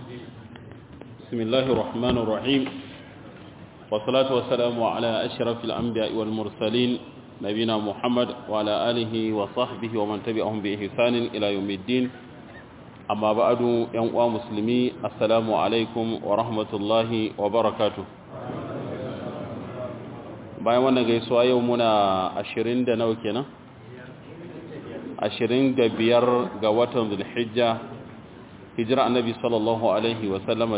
بسم الله الرحمن الرحيم والصلاة والسلام على أشرف الأنبياء والمرسلين نبينا محمد وعلى آله وصحبه ومن تبعهم بإحسان إلى يوم الدين أما بعد يا مسلمي السلام عليكم ورحمة الله وبركاته bayan wannan gaisuwa yau muna 20 da nawa kenan 25 ga watan Zulhijja hijira annabi sallallahu alaihi wa sallama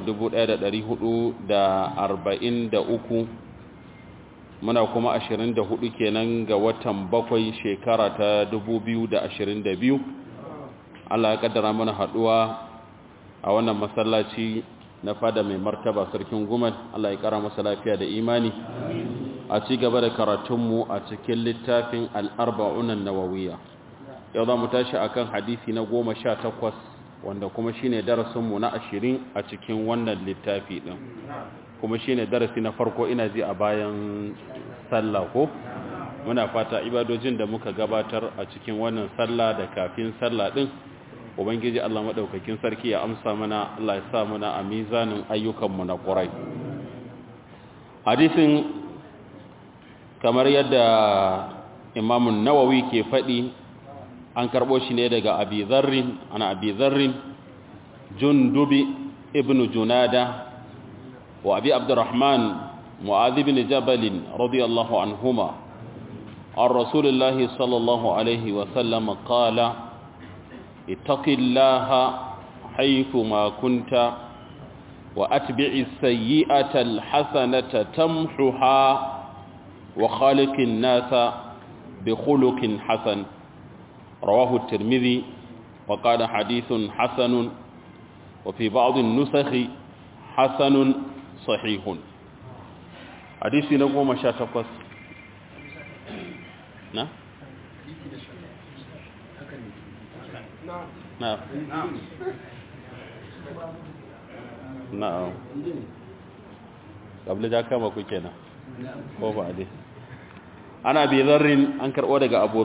1443 muna kuma 24 kenan ga watan 7 shekara ta 2022 Allah ya kaddara mana haduwa a wannan masallaci na fada mai martaba sarkin Gumal Allah ya kara masa lafiya da imani a ci gaba da karatunmu a cikin littafin al-arba'un an-nawawiyya yau za mu tashi akan hadisi na 18 wanda kuma shine darasinmu na 20 a cikin wannan littafi din kuma shine darasi na farko ina ji a bayan sallah ko muna fata ibadojin da muka gabatar a cikin wannan sallah da kafin sallah din ubangiji Allah madaukakin sarki ya amsa mana Allah ya sa mana a mizanin ayyukanmu na ƙurai hadisin kamar yadda Imam Nawawi ke faɗi an karɓo shi ne daga Abi Dharrin Jundubi ibn Junada wa Abi Abdurrahman Mu'adh ibn Jabal radiyallahu anhuma an Rasulillahi sallallahu alaihi wa sallam qala ittaqillaha haythu ma kunta wa atbi'is sayyi'ata alhasanata tamhuha وخالق الناس بخلق حسن رواه الترمذي وقال حديث حسن وفي بعض النسخ حسن صحيح حديث نقوم شاتقص نعم نعم نعم قبل ذاك ما كنا ko ba dai ana bi zarrin an karbo daga Abu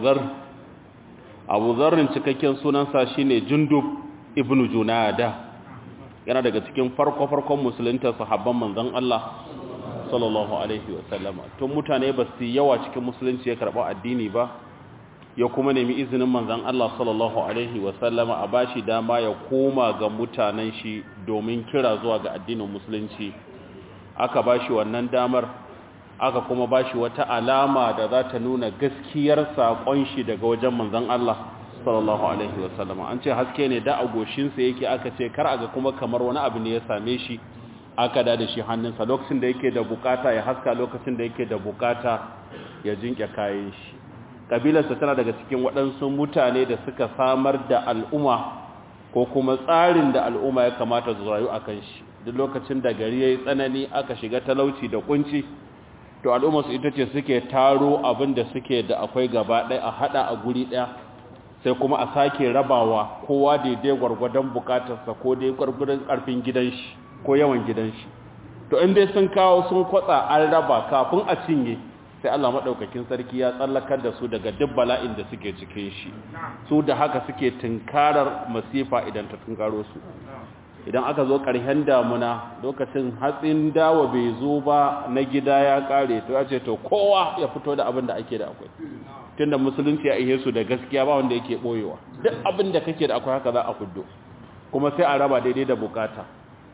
Dharrin cikakken sunansa shine Jundub ibn Junada yana daga cikin farkon musulunta sahabban manzon Allah sallallahu alaihi wasallam tun mutane ba su yawa cikin musulunci ya karba addini ba ya kuma nemi izinin manzon Allah sallallahu alaihi wasallam a bashi dama ya koma ga mutanen shi domin kira zuwa ga addinin musulunci aka bashi wannan damar aka kuma bashi wata alama da za ta nuna gaskiyar saƙon shi daga wajen manzon Allah sallallahu alaihi wasallam an ce haske ne da agoshinsa yake aka ce kar aga kuma kamar wani abu ne ya same shi aka da shi hannunsa lokacin da yake da bukata ya haska lokacin da yake da bukata ya jinke kayan shi kabilarsa tana daga cikin waɗansu mutane da suka samar da al'umma ko kuma tsarin da al'umma ya kamata su rayu akan shi duk lokacin da gari yayi tsanani aka shiga talauci da kunci to al'ummarsu ita ce suke taro abin da suke da akwai gaba ɗaya a haɗa a guri ɗaya sai kuma a sake rabawa kowa daidai gwargwadon bukatarsa ko dai gwargwadon ƙarfin gidan shi ko yawan gidan shi to in dai sun kawo sun kwatsa an raba kafin a cinye sai Allah maɗaukakin sarki ya tsallakar da su daga duk bala'in da suke cikin shi su da haka suke tunkarar masifa idan ta tunkaro su idan aka zo ƙarshen damuna lokacin hatsin dawa bai zo ba na gida ya ƙare to ya ce to kowa ya fito da abin da ake da akwai tunda musulunci ya ihe su da gaskiya ba wanda yake ɓoyewa duk abin da kake da akwai haka za a fuddo kuma sai a raba daidai da bukata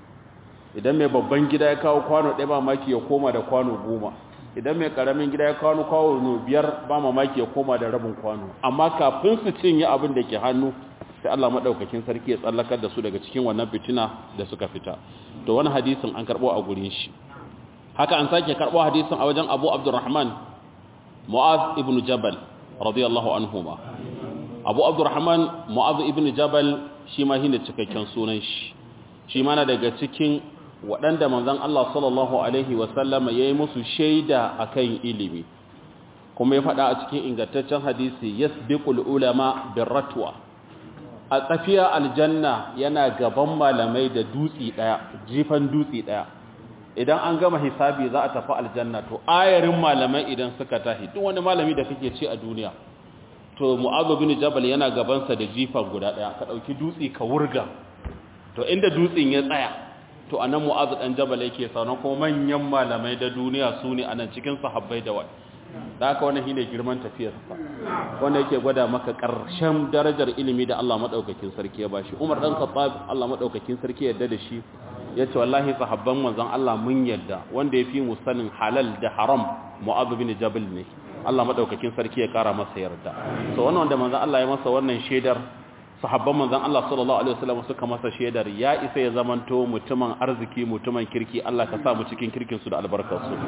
idan mai babban gida ya kawo kwano ɗaya ba maki ya koma da kwano 10 idan mai ƙaramin gida ya kawo kwano 5 ba mamaki ya koma da rabin kwano amma kafin su cinye abin da ke hannu sai Allah madaukakin sarki ya tsallakar da su daga cikin wannan fitina da suka fita to wani hadisin an karbo a gurin shi haka an sake karbo hadisin a wajen Abu Abdurrahman Mu'adh ibn Jabal radiyallahu anhuma Abu Abdurrahman Mu'adh ibn Jabal shi ma shine cikakken sunan shi ma na daga cikin waɗanda manzon Allah sallallahu alaihi wasallam yayi musu shaida akan ilimi kuma ya faɗa a cikin ingantaccen hadisi yasbiqul ulama birratwa a tsafiya aljanna yana gaban malamai da dutsi daya jifan dutsi daya idan an gama hisabi za a tafi aljanna to ayarin malamai idan suka tahi duk wani malami da kake ci a duniya to Mu'adh bin Jabal yana gaban sa da jifa guda daya ka dauki dutsi ka wurga to inda dutsen ya tsaya to anan Mu'adh dan Jabal yake sauna kuma manyan malamai da duniya su ne anan cikin sahabbai da wani da haka wannan shine girman tafiyarsa wanda yake gwada maka ƙarshen darajar ilimi da Allah madaukakin sarki ya bashi Umar dan Khattab Allah madaukakin sarki ya yarda da shi yace wallahi sahabban manzon Allah mun yarda wanda yafi mu sanin halal da haram Mu'adh bin Jabal ne Allah madaukakin sarki ya kara masa yarda so wannan wanda manzon Allah ya masa wannan shedar sahabban manzon Allah sallallahu alaihi wasallam suka masa shedar ya isa ya zamanto mutumin arziki mutumin kirki Allah ka sa mu cikin kirkin su da albarkar su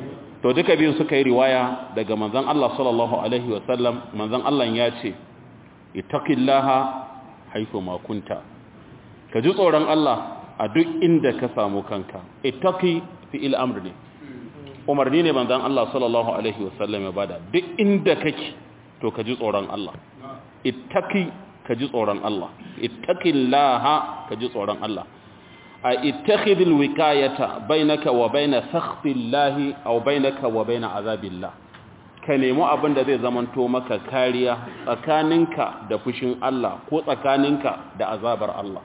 to duka biyun suka yi riwaya daga manzon Allah sallallahu alaihi wasallam manzon Allah ya ce ittaqillaha haythu ma kunta ka ji tsoron Allah a duk inda ka samu kanka ittaqi fi'il amr ne umarni ne manzon Allah sallallahu alaihi wasallam ya bada duk inda kake to ka ji tsoron Allah ittaqi ka ji tsoron Allah ittaqillaha ka ji tsoron Allah a ittakhidul wikayata bainaka wa baina sakhtillahi aw bainaka wa baina azabillah ka nemi abin da zai zamanto maka kariya tsakaninka da fushin Allah ko tsakaninka da azabar Allah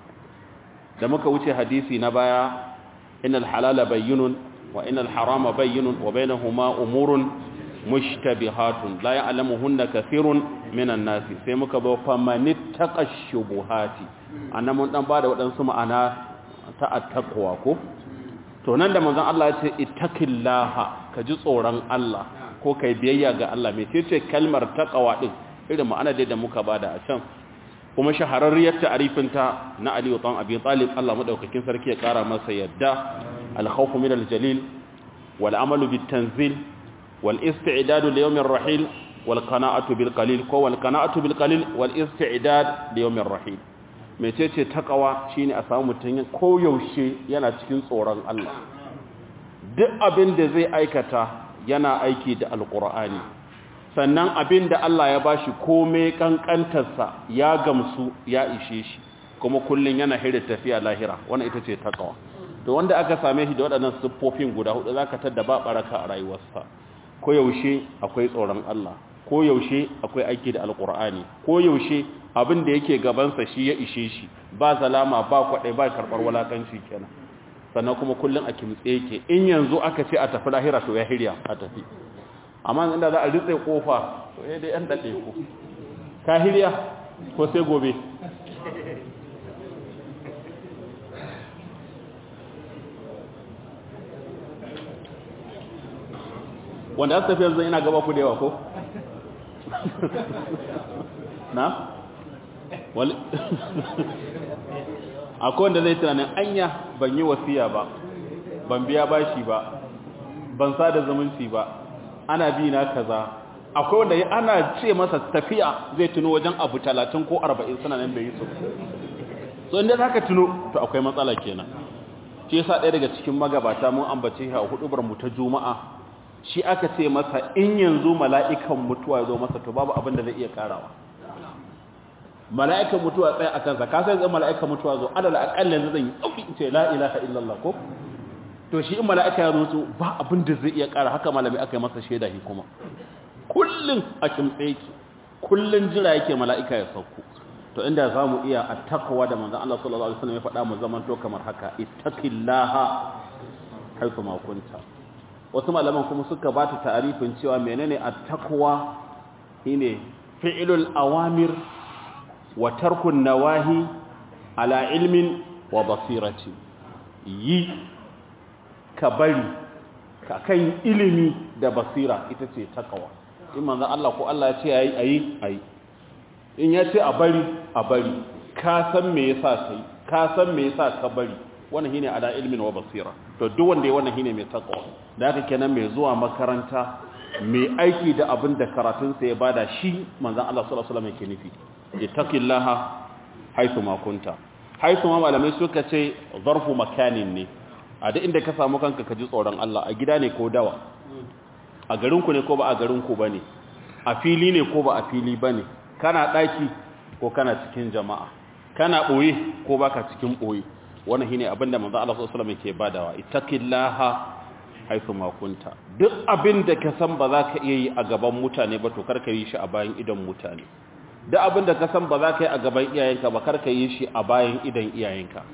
da muka wuce hadisi na baya innal halala bayyinun wa innal harama bayyinun wa bainahuma umurun mushtabihatun la ya'lamuhunna kathirun minan nasi sai muka zo famanittaqash shubuhati annan mun dan bada wadansu ma'ana ta attaqwa ko to nan da manzon Allah ya ce ittaqillaha ka ji tsoron Allah ko kai biyayya ga Allah me ce kalmar taqwa din irin ma'ana da muka bada a can kuma shahararriyar ta'arifin ta na Ali ibn Abi Talib Allah madaukakin sarki ya kara masa yadda al-khawf min al-jalil wal amalu bit tanzil wal isti'dad li yawm ar-rahil wal qana'atu bil qalil ko wal qana'atu bil qalil wal isti'dad li yawm ar-rahil mecece takawa shine a samu mutum koyaushe yana cikin tsoron Allah duk abin da zai aikata yana aiki da alkur'ani sannan abin da Allah ya bashi komai kankantarsa ya gamsu ya ishe shi kuma kullun yana hira tafiya lahira wannan ita ce takawa to wanda aka same shi da waɗannan siffofin guda hudu zaka tada ba baraka a rayuwarsa koyaushe akwai tsoron Allah koyaushe akwai aiki da alkur'ani koyaushe abin da yake gabansa shi ya ishe shi ba zalama ba kwaɗai ba karɓar walakanci kenan sannan kuma kullum a kimtse yake in yanzu aka ce a tafi lahira to ya hirya a tafi amma inda za a ritse kofa to ya dai yan daɗe ku ka hirya ko sai gobe wanda aka tafi yanzu ina gaba ku da yawa ko na? wali akwai wanda zai tunanin anya ban yi wasiya ba ban biya bashi ba ban sada zumunci ba ana bi na kaza akwai wanda ana ce masa tafiya zai tuno wajen abu 30 ko 40 suna nan bai yi su so inda zaka tuno to akwai matsala kenan shi yasa ɗaya daga cikin magabata mun ambace ha hudubar mu ta juma'a shi aka ce masa in yanzu mala'ikan mutuwa ya zo masa to babu abin da zai iya karawa mala'ikan mutuwa tsaye a kansa ka sai zan mala'ikan mutuwa zo adala akalla yanzu zan yi tsauki in ce la ilaha illallah ko to shi in mala'ika ya zo ba abin da zai iya kara haka malami aka yi masa shaida shi kuma kullun a kimtse yake kullun jira yake mala'ika ya sauko to inda zamu iya attaqwa da manzon Allah sallallahu alaihi wasallam ya faɗa mu zaman to kamar haka ittaqillaha haythu ma kunta wasu malaman kuma suka ba ta ta'arifin cewa menene at-taqwa shine fi'lul awamir wa tarkun nawahi ala ilmin wa basirati yi ka bari ka kan ilimi da basira ita ce taqwa in manzon Allah ko Allah ya ce ayi in ya ce a bari ka san me yasa kai ka san me yasa ka bari wannan shine ala ilmin wa basira to duk wanda ya wannan shine mai taqwa da haka kenan mai zuwa makaranta mai aiki da abin da karatun sa ya bada shi manzon Allah sallallahu alaihi wasallam yake nufi ittaqillaha haythu ma kunta haythu ma malamai suka ce zarfu makanin ne a duk inda ka samu kanka ka ji tsoron Allah a gida ne ko dawa a garin ku ne ko ba a garin ku bane a fili ne ko ba a fili bane kana daki ko kana cikin jama'a kana boye ko baka cikin boye wannan shine abinda manzo Allah sallallahu alaihi wasallam yake badawa ittaqillaha haythu ma kunta duk abinda ka san ba za ka iya yi a gaban mutane ba to karka yi shi a bayan idan mutane duk abinda ka san ba za ka yi a gaban iyayenka ba karka yi shi a bayan idan iyayenka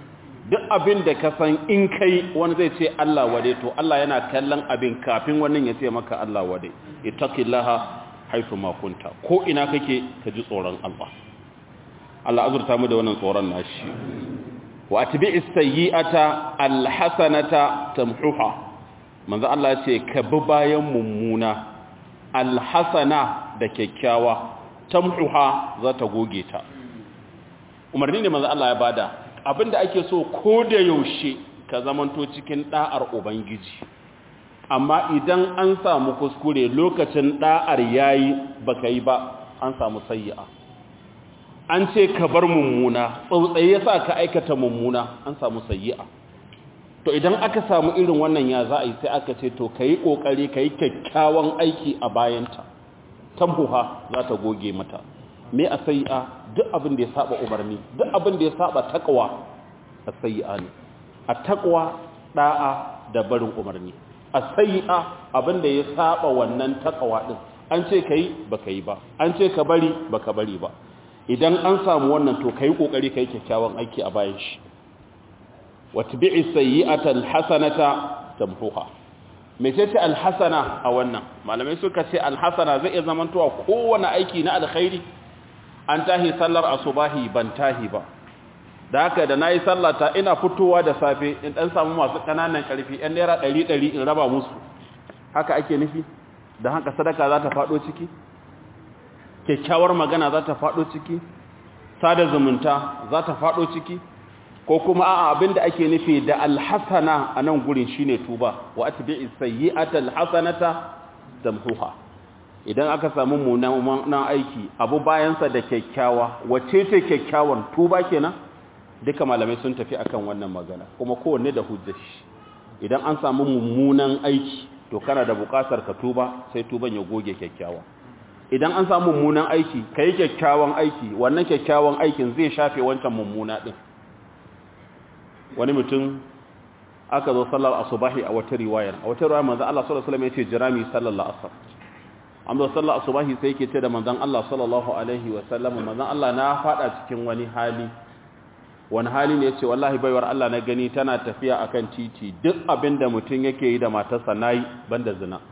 duk abin da ka san in kai wani zai ce Allah wade to Allah yana kallon abin kafin wannan ya ce maka Allah wade ittaqillaha haythu ma kunta ko ina kake ka ji tsoron Allah Allah azurta mu da wannan tsoron nashi wa atbi'is sayyi'ata alhasanata tamhuha manzo Allah ce ka bi bayan mummuna alhasana da kyakkyawa tamhuha za ta goge ta umarni ne manzo Allah ya bada abinda ake so ko da yaushe ka zamanto cikin da'ar ubangiji amma idan an samu kuskure lokacin da'ar yayi baka yi ba an samu sayyi'a an ce ka bar mummuna tsautsaye yasa ka aikata mummuna an samu sayyi'a to idan aka samu irin wannan ya za a yi sai aka ce to kai kokari kai kyakkyawan aiki a bayanta tambuha za ta goge mata me a sayyi'a duk abin da ya saba umarni duk abin da ya saba takwa a sayyi'a ne a takwa da'a da barin umarni a sayyi'a abin da ya saba wannan takwa din an ce kai baka yi ba an ce ka bari baka bari ba idan an samu wannan to kai kokari kai kyakkyawan aiki a bayan shi watbi'i sayyi'ata alhasanata tamhuha me ce alhasana a wannan malamai suka ce alhasana zai iya zamantowa kowane aiki na alkhairi an tahi sallar asubahi ban tahi ba da haka da nayi sallata ina fitowa da safe in dan samu masu kananan karfi ɗan naira 100 in raba musu haka ake nufi dan haka sadaka za ta fado ciki kyakkyawar magana za ta fado ciki sada zumunta za ta fado ciki ko kuma a'a abinda ake nufi da alhasana a nan gurin shine tuba wa atbi'i sayyi'ata alhasanata tamhuha idan aka samu munanan aiki abu bayansa da kyakkyawa wace ce kyakkyawan tuba kenan duka malamai sun tafi akan wannan magana kuma kowanne da hujjar shi idan an samu mummunan aiki to kana da buƙatar ka tuba sai tuban ya goge kyakkyawa idan an samu mummunan aiki kai kyakkyawan aiki wannan kyakkyawan aikin zai shafe wancan mummuna din wani mutum aka zo sallar asubahi a wata riwayar manzo Allah sallallahu alaihi wasallam yace jirami sallar asr amma sallar asubahi sai yake ce da manzon Allah sallallahu alaihi wasallam manzon Allah na fada cikin wani hali ne yace wallahi baiwar Allah na gani tana tafiya akan titi duk abinda mutum yake yi da matarsa nayi banda zina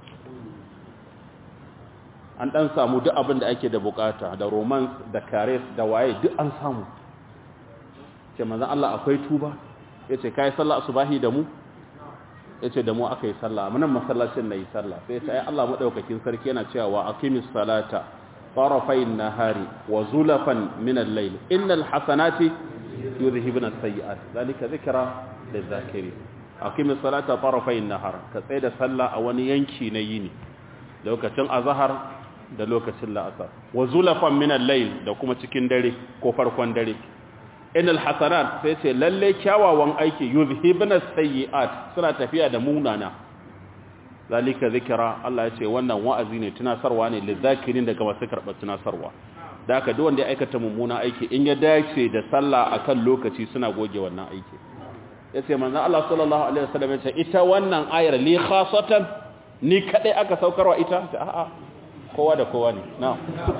an dan samu duk abinda ake da bukata da romance da cares da waye duk an samu ce manzon Allah akwai tuba yace kai sallar asubahi da mu yace da mu akai sallah munan masallacin nayi sallah sai yace ai Allah madaukakin sarki yana cewa wa aqimis salata tarafayn nahari wa zulafan min al-layl innal hasanati yudhhibuna as-sayyi'at zalika dhikra lidh-dhakirin aqimis salata tarafayn nahar ka tsaya da sallah a wani yanki na yini lokacin azhar da lokacin la'asar wa zulafan min al-layl da kuma cikin dare ko farkon dare innal hasanat sai ce lalle kyawawan aiki yuzhibuna sayyi'at suna tafiya da munana zalika zikra Allah ya ce wannan wa'azi ne tunasarwa ne lizakirin daga masu karɓar tunasarwa da haka duk wanda ya aikata mummuna aiki in ya dace da sallah akan lokaci suna goge wannan aiki yace manzon Allah sallallahu alaihi wasallam ya ce ita wannan ayar li khasatan ni kadai aka saukarwa ita a'a kowa da kowa ne na'am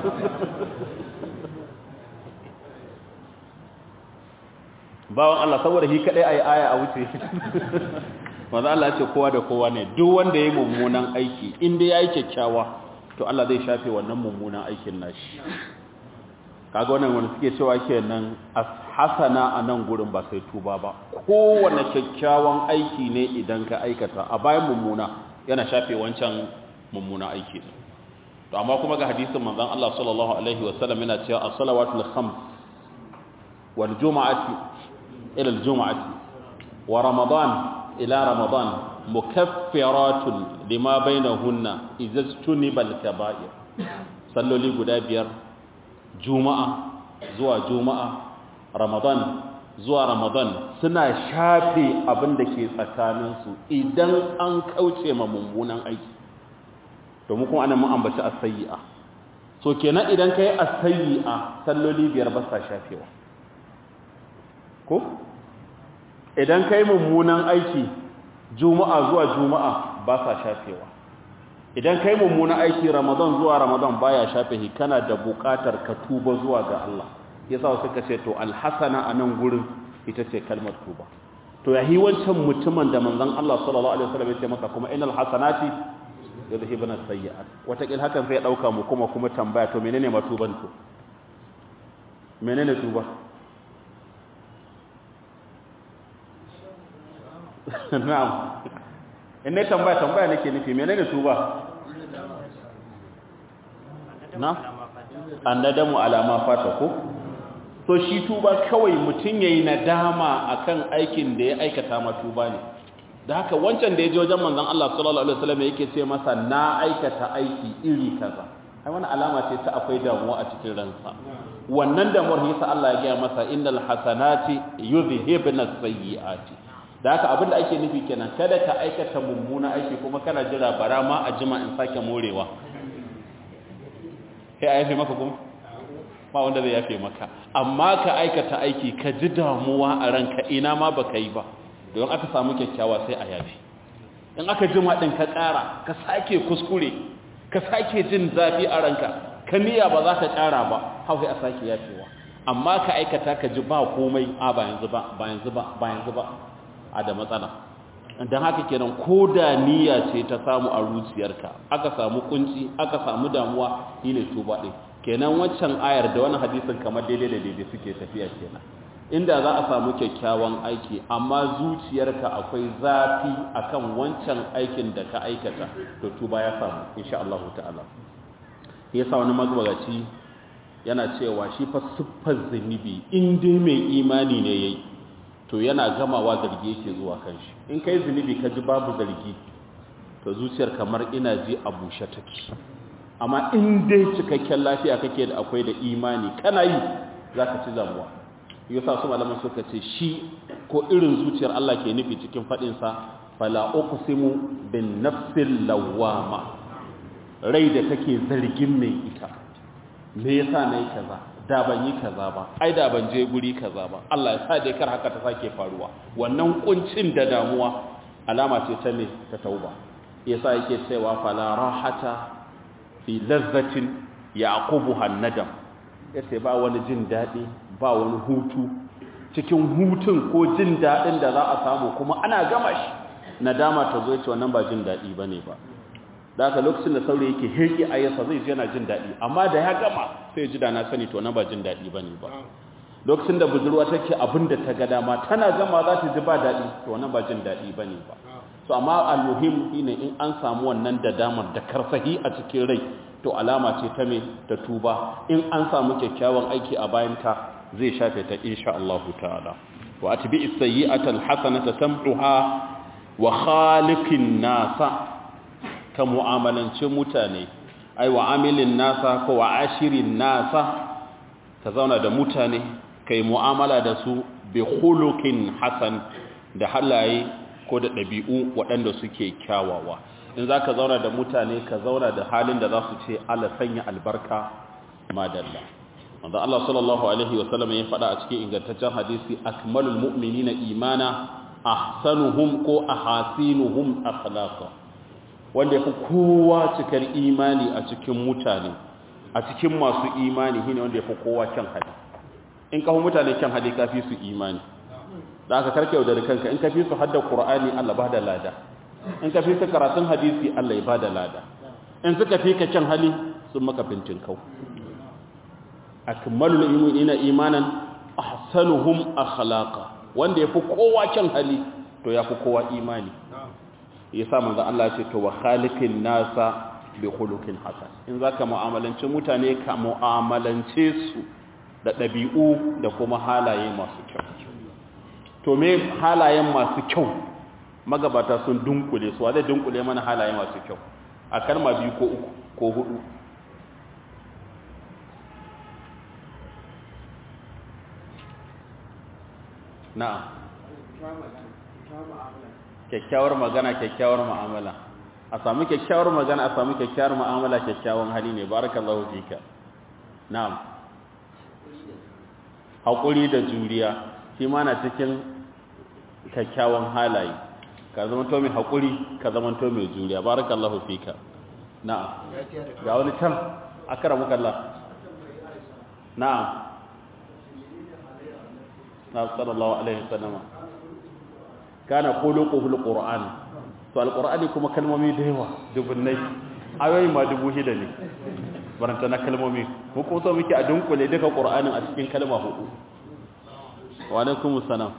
bawan Allah saboda shi kadai ayi aya a wuce manzo Allah ya ce kowa da kowa ne duk wanda yayi mummunan aiki inda yayi kyakkyawa to Allah zai shafe wannan mummunan aikin nashi kaga wannan wanda suke cewa kenan hasana a nan gurin ba sai tuba ba kowanne kyakkyawan aiki ne idan ka aikata a bayan mummuna yana shafe wancan mummuna aiki to amma kuma ga hadisin manzon Allah sallallahu alaihi wasallam yana cewa as-salawatul khams wal jumu'ati ila al-jumu'ati wa ramadan ila ramadan mukaffiratun lima bainahunna idza tunibal kaba'ir salloli guda biyar juma'a zuwa juma'a ramadan zuwa ramadan suna shafe abin da ke tsakaninsu idan an kauce ma mummunan aiki domin kuma ana mun ambaci as-sayyi'a so kenan idan kai as-sayyi'a salloli biyar ba sa shafewa ko idan kai mummunan aiki juma'a zuwa juma'a ba sa shafewa idan kai mummunan aiki ramadan zuwa ramadan baya shafehi kana da buƙatar ka tuba zuwa ga Allah yasa suka ce to alhasana anan gurin ita ce kalmar tuba to yahi wancan mutumin da manzon Allah sallallahu alaihi wasallam ya ce masa kuma innal hasanati yadhhibuna as-sayyi'at wata kil hakan sai ya dauka mu kuma tambaya to menene matuban to menene tuba na'am in ne tambaya nake nufi menene tuba na annadamu alama fata ko to shi tuba kawai mutun yayi nadama akan aikin da ya aikata ma tuba ne da haka wancan da ya je wajen manzon Allah sallallahu alaihi wasallam yake ce masa na aikata aiki iri kaza ai wannan alama ce ta akwai damuwa a cikin ransa wannan damuwar yasa Allah ya ga masa innal hasanati yudhhibna as-sayyi'ati da haka abinda ake nufi kenan kada ka aikata mummuna aiki kuma kana jira bara ma a jima in sake morewa sai a yafe maka kuma ba wanda zai yafe maka amma ka aikata aiki ka ji damuwa a ranka ina ma baka yi ba don aka samu kyakkyawa sai a yafe in aka jima din ka ƙara ka sake kuskure ka sake jin zafi a ranka ka niyya ba za ka ƙara ba hau sai a sake yafewa amma ka aikata ka ji ba komai a ba yanzu ba a da matsala don haka kenan ko da niyya ce ta samu a zuciyarka aka samu kunci aka samu damuwa shine tuba din kenan waccan ayar da wani hadisin kamar daidai da daidai suke tafiya kenan inda za a samu kyakkyawan aiki amma zuciyarka akwai zafi akan wancan aikin da ka aikata to tuba ya samu insha Allah ta'ala yasa wani magabagaci yana cewa shi fa siffar zunubi in dai mai imani ne yayi to yana gamawa zargi yake zuwa kanshi in kai zunubi ka ji babu zargi to zuciyar kamar ina ji a bushe take amma in dai cikakken lafiya kake da akwai da imani kana yi zaka ci zamuwa yasa su malaman suka ce shi ko irin zuciyar Allah ke nufi cikin fadin sa fala uqsimu bin nafsil lawama rai da take zargin mai ita me yasa nayi kaza da ban yi kaza ba ai da ban je guri kaza ba Allah ya sa dai kar haka ta sake faruwa wannan kuncin da damuwa alama ce ta ne ta tauba yasa yake cewa fala rahata fi lazzatin yaqubuha an-nadam yace ba wani jin dadi ba wani hutu cikin hutun ko jin dadin da za a samu kuma ana gama shi nadama ta zo yace wannan ba jin dadi bane ba da haka lokacin da saurayi yake heki ayyasa zai ji yana jin dadi amma da ya gama sai ji da na sani to na ba jin dadi bane ba lokacin da budurwa take abinda ta ga dama tana gama za ta ji ba dadi to wannan ba jin dadi bane ba so amma almuhim shine in an samu wannan da damar da karsahi a cikin rai to alama ce ta me ta tuba in an samu kyakkyawan aiki a bayan ta zai shafe ta insha Allah ta'ala wa atbi'is sayyi'ata alhasanata tamhuha wa khaliqin nasa ka mu'amalance mutane ai wa amilin nasa ko wa ashirin nasa ka zauna da mutane kai mu'amala da su bi khuluqin hasan da halaye ko da dabi'u waɗanda suke kyawawa in zaka zauna da mutane ka zauna da halin da za su ce Allah sanya albarka madalla wanda Allah sallallahu alaihi wasallam ya faɗa a cikin ingantaccen hadisi akmalul mu'minina imana ahsanuhum ko ahasinuhum akhlaqa wanda ya fi kowa cikar imani a cikin mutane a cikin masu imani shine wanda ya fi kowa kyan hali in ka fi mutane kyan hali ka fi su imani da aka karke da kanka in ka fi su hadda qur'ani Allah ba da lada in ka fi su karatun hadisi Allah ya ba da lada in suka fi ka kyan hali sun maka fintin kau akmalul mu'minina imanan ahsanuhum akhlaqa wanda ya fi kowa kyan hali to ya fi kowa imani yasa manzo Allah ya ce to wa khaliqin nasa bi khuluqin hasan in zaka mu'amalance mutane ka mu'amalance su da dabi'u da kuma halaye masu kyau to me halayen masu kyau magabata sun dunkule su wanda dunkule mana halaye masu kyau a kalma biyu ko uku ko hudu na'am kyakkyawar magana kyakkyawar mu'amala a samu kyakkyawar magana a samu kyakkyawar mu'amala kyakkyawan hali ne barakallahu fika na'am hakuri da juriya shi ma na cikin kyakkyawan halaye ka zama to mai hakuri ka zama to mai juriya barakallahu fika na'am ga wani can akramuka Allah na'am na sallallahu alaihi wasallam kana khuluquhul qur'an to alqur'ani kuma kalmomi da yawa dubunnai ayoyi ma 6000 ne baranta na kalmomi mu ko so muke a dunkule duka qur'anin a cikin kalma hudu wa alaikumus salam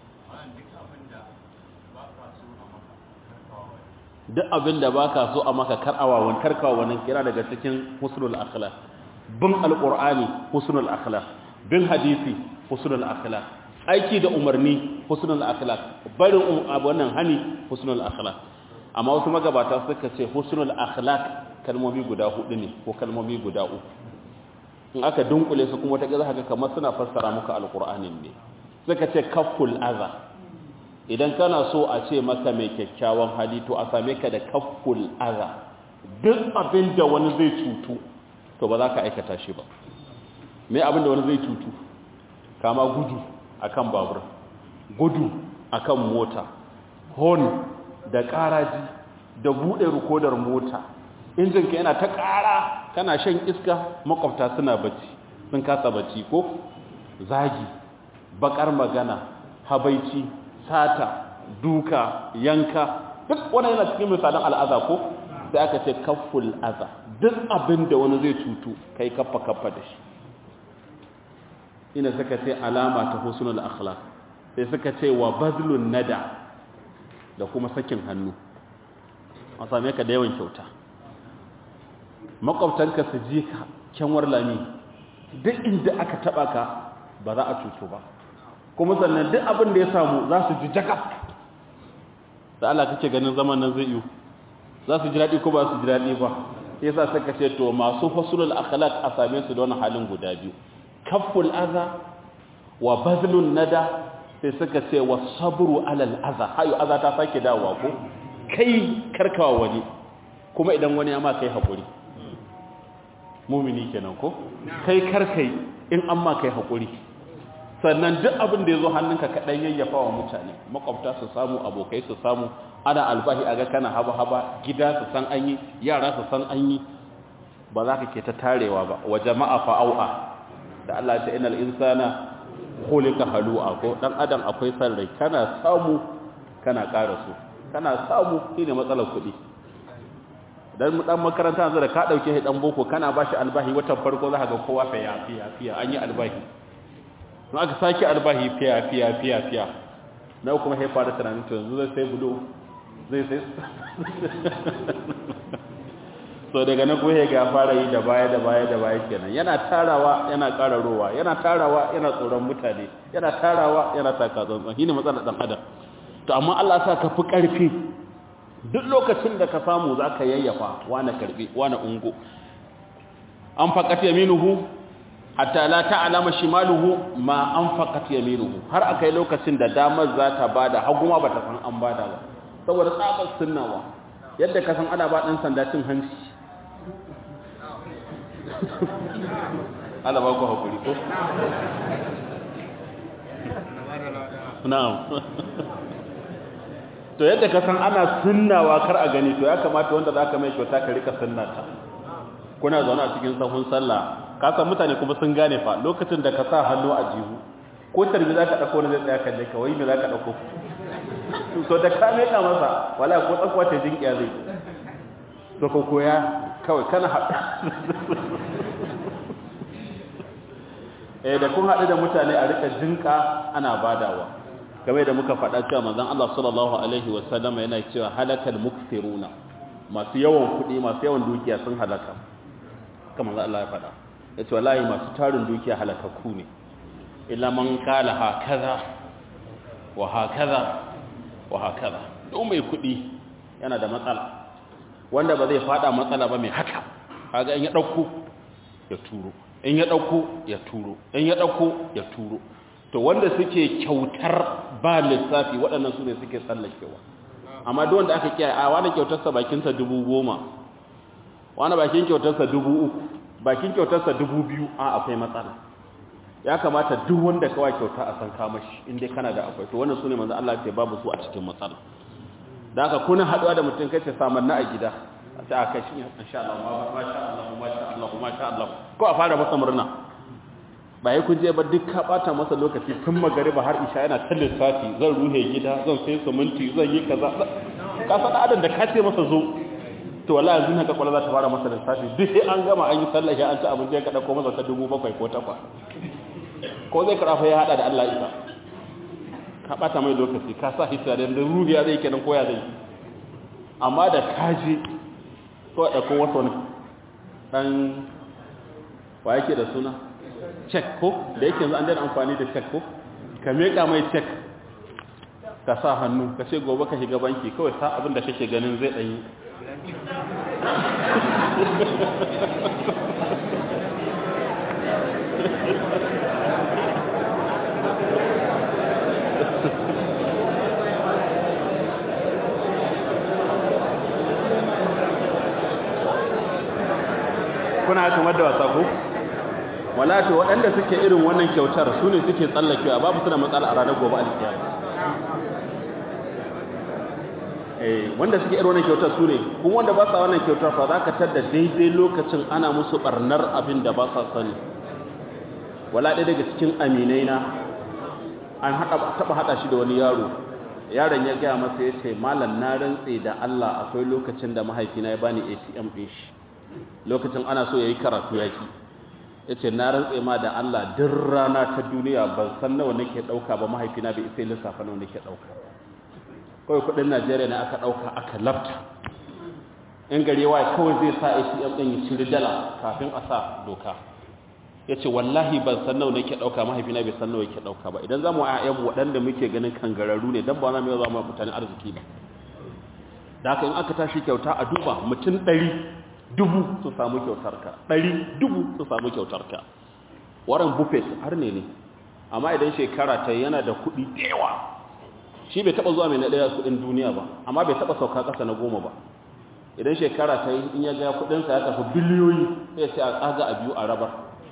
duk abin da baka so a maka karawawan karkawawan kira daga cikin husnul akhlaq bin alqur'ani husnul akhlaq bin hadisi husnul akhlaq aiki da umarni husnul akhlaq barin wannan hani husnul akhlaq amma wasu magabata suka ce husnul akhlaq kalmomi guda hudu ne ko kalmomi guda uku in aka dunkule su kuma ta ga zaka kamar suna fassara muka alqur'anin ne suka ce kafful adha idan kana so a ce maka mai kyakkyawan hali to a same ka da kafful adha duk abin da wani zai cutu to ba za ka aikata shi ba me abin da wani zai cutu kama gudu akan babur gudu akan mota horn da karaji da bude rikodar mota injin ka yana ta kara kana shan iska makwabta suna bacci sun kasa bacci ko zagi bakar magana habaici sata duka yanka duk wani yana cikin misalan al'aza ko sai aka ce kafful aza duk abin da wani zai cutu kai kaffa da shi ina suka ce alama ta husnul akhlaq sai suka ce wa bazlun nada da kuma sakin hannu a same ka da yawan kyauta makwabtanka su ji ka kyanwar lami duk inda aka taba ka ba za a cuto ba kuma sannan duk abin da ya samu za su ji jaka da Allah kake ganin zaman nan zai yi za su ji daɗi ko ba su ji daɗi ba sai yasa suka ce to masu husnul akhlaq a same su da wani halin guda biyu kafful adha wa bazlun nada sai suka ce wa sabru alal adha hayo adha ta sake dawowa ko kai karkawa wani kuma idan wani ya ma kai hakuri mumini kenan ko kai karkai in an ma kai hakuri sannan duk abin da ya zo hannunka kaɗan yayyafa wa mutane makwabta su samu abokai su samu ana albahi a ga kana haba-haba gida su san an yi yara su san an yi ba za ka ke ta tarewa ba wa jama'a fa'au'a da Allah ta inal insana khuliqa halu'a ko dan adam akwai san rai kana samu kana ƙara su kana samu shine matsalar kuɗi dan makaranta yanzu da ka dauke shi dan boko kana bashi albahi watan farko za ka ga kowa fa ya an yi albahi in aka sake albahi fiya na kuma haifa da tunanin to yanzu zai sai bulo zai sai so daga na kuma ga fara yi da baya kenan yana tarawa yana ƙara rowa yana tarawa yana tsoron mutane yana tarawa yana taka tsantsan shine matsalar dan adam to amma Allah sa ka fi ƙarfi duk lokacin da ka samu zaka yayyafa wani karbi wani ungo an faqat yaminuhu hatta la ta'lama shimaluhu ma anfaqat yaminuhu har akai lokacin da damar za ta bada haguma bata san an bada ba saboda tsabar sunnawa yadda ka san ana ba dan sanda cin hanci Allah ba ku hakuri ko na'am to yadda ka san ana sunnawa kar a gani to ya kamata wanda zaka mai kyauta ka rika sunnata kuna zaune a cikin sahun sallah ka san mutane kuma sun gane fa lokacin da ka sa hannu a jihu ko tarbi zaka dauko ne zai tsaya kalle ka wai me zaka dauko so da ka mai ka masa wala ko tsakwa ta jinkiya zai to ko koya kawai kana da kun haɗu da mutane a rika jinka ana badawa game da muka faɗa cewa manzon Allah sallallahu alaihi wasallam yana cewa halakal mukthiruna masu yawan kuɗi masu yawan dukiya sun halaka kamar Allah ya faɗa yace wallahi masu tarin dukiya halakakku ne illa man qala hakaza wa hakaza wa hakaza duk mai kuɗi yana da matsala wanda ba zai faɗa matsala ba mai haka kaga in ya dauko ya turo in ya dauko ya turo in ya dauko ya turo to wanda suke kyautar ba lissafi waɗannan su ne suke tsallakewa amma duk wanda aka kiyaye a wani kyautarsa bakinsa 10,000 wani bakin kyautarsa 3,000 bakin kyautarsa 2,000 a akwai matsala ya kamata duk wanda kawai kyauta a san kamashi inda kana da akwai to wannan su ne manzo Allah ya ce babu su a cikin matsala da haka kuna haɗuwa da mutum kai ce saman na a gida a ce a kai shi insha Allah masha Allah masha Allah masha Allah ko a fara masa murna ba ya kun je ba duk ka bata masa lokaci tun magariba har isha yana ta lissafi zan ruhe gida zan sai siminti zan yi kaza ka san adam da ka ce masa zo to wallahi yanzu haka kwalla za ta fara masa lissafi duk sai an gama an yi sallah ya an ci abinci ya kada ko masa ta 7,000 ko 8 ko zai karafa ya hada da Allah isa ka bata mai lokaci ka sa hissa da ruhiya zai kenan koya zai amma da kaji ko da ko wato dan wa yake da suna check ko da yake yanzu an daina amfani da check ko ka meka mai check ka sa hannu ka ce gobe ka shiga banki kawai sa abin da kake ganin zai danyi kuna kamar da wasa ko wala to waɗanda suke irin wannan kyautar su ne suke tsallakewa babu su da matsala a ranar gobe alkiyama wanda suke irin wannan kyautar su ne kuma wanda ba sa wannan kyautar fa za ka tadda daidai lokacin ana musu barnar abin da ba sa sani wala ɗaya daga cikin aminai na an taɓa haɗa shi da wani yaro yaron ya gaya masa ya ce malam na rantse da Allah akwai lokacin da mahaifina ya bani ATM ɗin shi lokacin ana so ya yi karatu yaki ya ce na rantse ma da Allah duk rana ta duniya ban san nawa nake ɗauka ba mahaifina bai isa lissafa nawa nake ɗauka kawai kudin Najeriya ne aka ɗauka aka lafta in gari waye kawai zai sa ATM ɗin ya ciri dala kafin a sa doka ya ce wallahi ban san nawa nake ɗauka mahaifina bai san nawa yake ɗauka ba idan za mu ayyabu waɗanda muke ganin kangararru ne don ba na mai zama mutane arziki ba da haka in aka tashi kyauta a duba mutum 100,000 su samu kyautarka 100,000 su samu kyautarka Warren Buffett har ne amma idan shekara ta yana da kuɗi da yawa shi bai taɓa zuwa mai na ɗaya kuɗin duniya ba amma bai taɓa sauka ƙasa na 10 ba idan shekara ta yi in ya ga kuɗinsa ya tafi biliyoyi sai sai a tsaga a biyu a rabar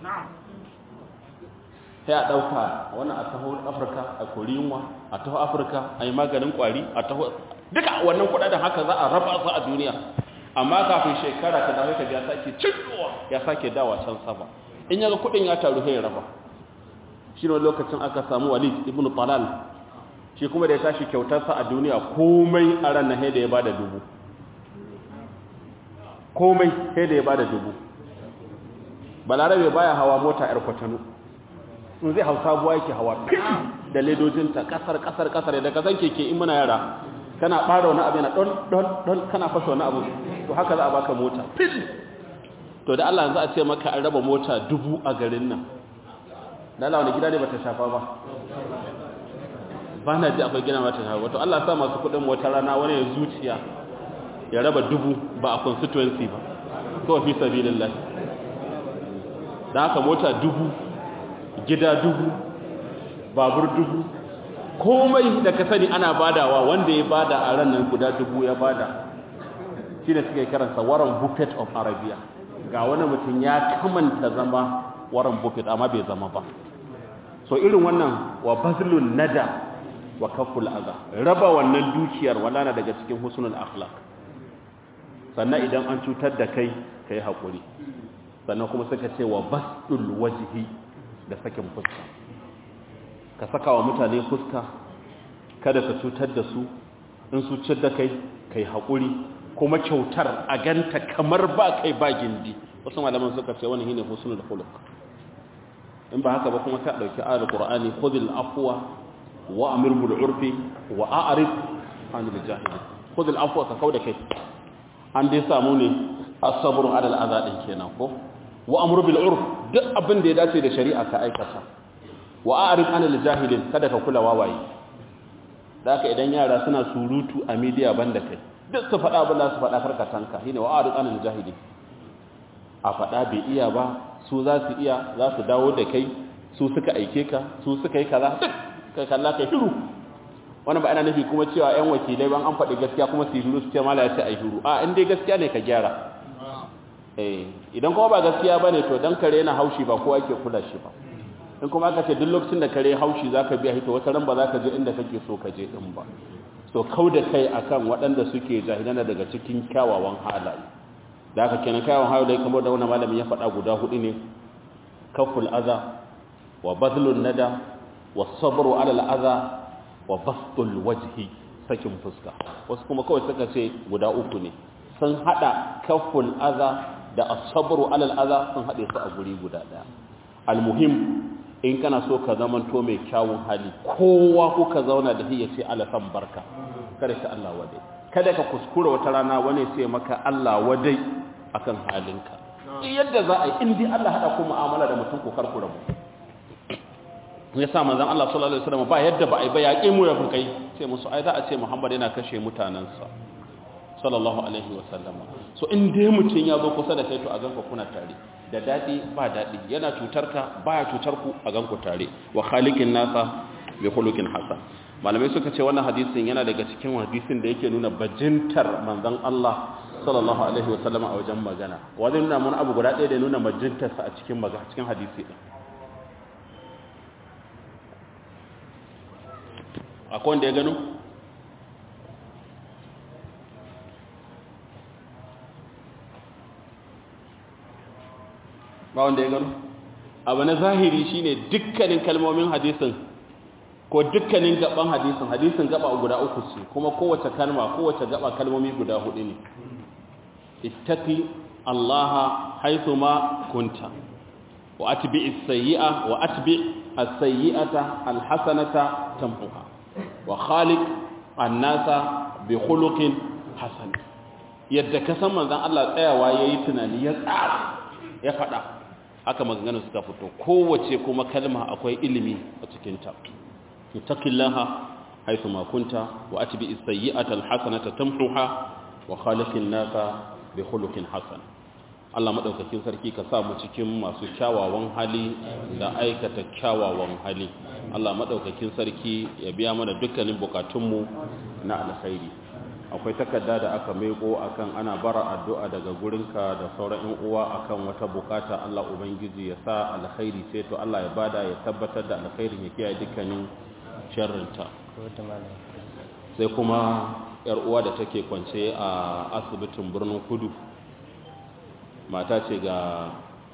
sai a ɗauka wannan a taho afirka a kori yunwa a taho afirka a yi maganin ƙwari a taho duka wannan kuɗaɗen haka za a raba su a duniya amma kafin shekara ta dawo ka ya sake cinkowa ya sake dawa can sama in yaga kudin ya taru sai ya raba shi ne lokacin aka samu Walid ibn Talal shi kuma da ya tashi kyautarsa a duniya komai a ran na da ya bada 1000 komai sai da ya bada 1000 balarabe baya hawa mota yar kwatano in zai hausa buwa yake hawa da ledojinta kasar da kasan keke in muna yara kana fara wani abu yana don kana fasa wani abu to haka za a baka mota fil to da Allah yanzu a ce maka an raba mota 1000 a garin nan da Allah wani gida ne bata shafa ba ba na ji akwai gina bata shafa wato Allah sa masu kudin mota rana wani ya zuciya ya raba 1000 ba a constituency ba kawai fi sabilillah da haka mota 1000 gida 1000 babur 1000 komai da ka sani ana badawa wanda ya bada a ranar guda 1000 ya bada shi da suke karansa Warren Buffett of Arabia ga wani mutum ya kamanta zama Warren Buffett amma bai zama ba so irin wannan wa bazlun nada wa kaful adha raba wannan dukiyar wala na daga cikin husnul akhlaq sannan idan an cutar da kai kai hakuri sannan kuma suka ce wa basdul wajhi da sakin fuska ka saka wa mutane fuska kada ka cutar da su in su cutar da kai kai haƙuri kuma kyautar a ganta kamar ba kai ba gindi wasu malaman suka ce wani shine husnul khuluq in ba haka ba kuma ka dauki ayar qur'ani khudhil afwa wa amir bil urfi wa a'rid anil jahil khudhil afwa ka kauda kai an dai samu ne as-sabru ala al-adha din kenan ko wa amr bil urf duk abin da ya dace da shari'a ka aikata wa a'rid anil jahilin kada ka kula wawaye da haka idan yara suna surutu a media banda kai duk su faɗa abin da su faɗa karkatanka shine wa a'rid anil jahilin a faɗa bai iya ba su za su iya za su dawo da kai su suka aike ka su suka yi kaza duk kai kalla kai hiru wannan ba ana nufi kuma cewa ƴan wakilai ban an faɗi gaskiya kuma su hiru su ce mala ya ce ai hiru a in dai gaskiya ne ka gyara idan kuma ba gaskiya bane to dan kare yana haushi ba kowa yake kula shi ba in kuma aka ce duk lokacin da kare haushi zaka biya hito wata ran ba zaka je inda kake so ka je din ba so kauda kai akan waɗanda suke jahilana daga cikin kyawawan halaye da aka kenan kyawawan halaye kamar da wannan malamin ya faɗa guda 4 ne kaful adha wa badlun nada wa sabru ala al'adha wa bastul wajhi sakin fuska. Wasu kuma kawai suka ce guda uku ne, sun hada kafful adha da as-sabru ala al'adha, sun hade su a guri guda daya. Almuhim, in kana so ka zamanto mai kyawun hali, kowa kuka zauna da shi ya ce Allah san barka, kada shi Allah wadai. Kada ka kuskura wata rana wani sai maka Allah wadai akan halinka. Yadda za a yi indi Allah hada ku mu'amala da mutum ko karku rabu. Ya sa manzon Allah sallallahu alaihi wasallam ba yadda ba ai ba yaƙi mu ya kai sai musu ai za a ce Muhammad yana kashe mutanansa sallallahu alaihi wasallam. So in dai mutun ya zo kusa da kai to a ganka kuna tare. Da daɗi ba daɗi, yana cutarka baya cutar ku a ganku tare. Wa khaliqin nasa bi khuluqin hasan. Malamai suka ce wannan hadisin yana daga cikin hadisin da yake nuna bajintar manzon Allah sallallahu alaihi wasallam a wajen magana. Wa zai nuna mana abu guda ɗaya da nuna bajintarsa a cikin magana, cikin hadisi din. Akwai wanda ya gano? Ba wanda ya gano? Abu na zahiri shine dukkanin kalmomin hadisin ko dukkanin gaban hadisin gaba guda uku ce, kuma kowace kalma kowace gaba kalmomi guda hudu ne. Ittaqi Allah haythuma kunta wa atbi as-sayyi'a wa atbi as-sayyi'ata al-hasanata tamhuha wa khaliq an-nasa bi khuluqin hasan. Yadda ka san manzon Allah tsayawa yayi tunani ya tsara ya faɗa, haka maganganun suka fito, kowace kuma kalma akwai ilimi a cikinta. Ittaqillaha haythu ma kunta wa atbi as-sayyi'ata al-hasanata tamhuha wa khaliqin nasa bi khuluqin hasan. Allah madaukakin sarki ka sa mu cikin masu kyawawan hali da aikata kyawawan hali. Allah madaukakin sarki ya biya mana dukkanin bukatunmu na alkhairi. Akwai takarda da aka meko akan ana bara addu'a daga gurinka da sauran ƴan uwa akan wata bukata, Allah ubangiji ya sa alkhairi sai to Allah ya bada ya tabbatar da alkhairin ya kiyaye dukkanin sharrinta. Sai kuma ƴar uwa da take kwance a asibitin Birnin Kudu, mata ce ga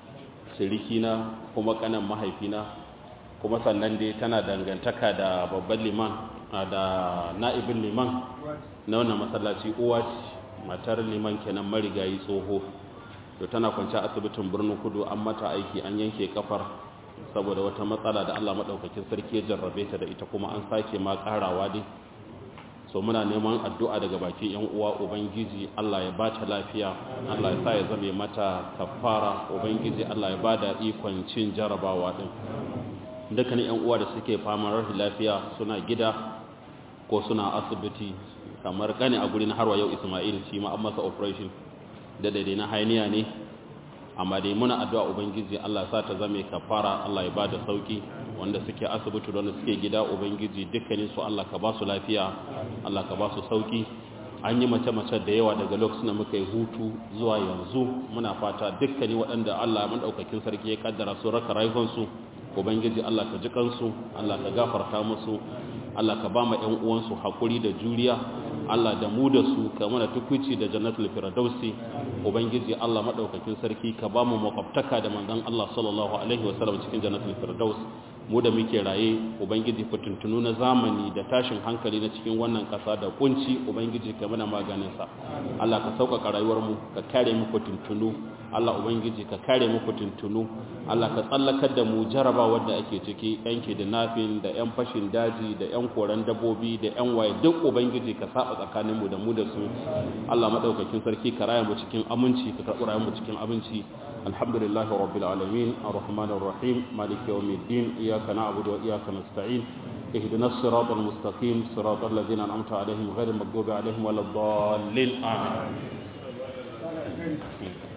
sirikina kuma kanan mahaifina, kuma sannan dai tana dangantaka da babban liman da na'ibin liman na wannan masallaci, uwa ce, matar liman kenan marigayi tsoho. To tana kwance asibitin Birnin Kudu, an mata aiki an yanke kafar saboda wata matsala da Allah madaukakin sarki ya jarrabe ta da ita, kuma an sake ma karawa dai. So muna neman addu'a daga bakin yan uwa, ubangiji Allah ya bata lafiya, Allah ya sa ya zame mata kafara, ubangiji Allah ya bada ikon cin jarabawa din. Dukkanin yan uwa da suke fama rashin lafiya suna gida ko suna asibiti, kamar gane a gurin harwa yau Ismail shi ma an masa operation da daidai na hainiya ne, amma dai muna addu'a ubangiji Allah ya sa ta zame kafara, Allah ya bada sauki. Wanda suke asibiti da wanda suke gida, ubangiji dukkanin su Allah ka ba su lafiya, Allah ka ba su sauki. An yi mace-mace da yawa daga lokacin da muka yi hutu zuwa yanzu, muna fata dukkanin waɗanda Allah ya madaukakin sarki ya kaddara su raka rayukansu, ubangiji Allah ka ji kansu, Allah ka gafarta musu, Allah ka ba ma ƴan uwansu hakuri da juriya, Allah da mu da su ka mana tukuci da jannatul firdausi. Ubangiji Allah madaukakin sarki ka ba mu makwabtaka da manzon Allah sallallahu alaihi wasallam cikin jannatul firdaus. Mu da muke raye, ubangiji fituntunu na zamani da tashin hankali na cikin wannan kasa da kunci, ubangiji ka mana maganin sa. Allah ka sauƙaƙa rayuwar mu, ka kare mu fituntunu, Allah ubangiji ka kare mu fituntunu, Allah ka tsallakar da mu jarabawar da ake ciki, yanke da nafin da yan fashin daji da yan koran dabbobi da yan waye, duk ubangiji ka saba tsakanin mu da su. Allah madaukakin sarki ka raya mu cikin aminci, ka karɓi rayuwar mu cikin aminci. Alhamdulillahi rabbil alamin, arrahmanir rahim, maliki yawmiddin, iyyaka na'budu wa iyyaka nasta'in. اهدنا الصراط المستقيم صراط الذين أنعمت عليهم غير المغضوب عليهم ولا الضالين آمين.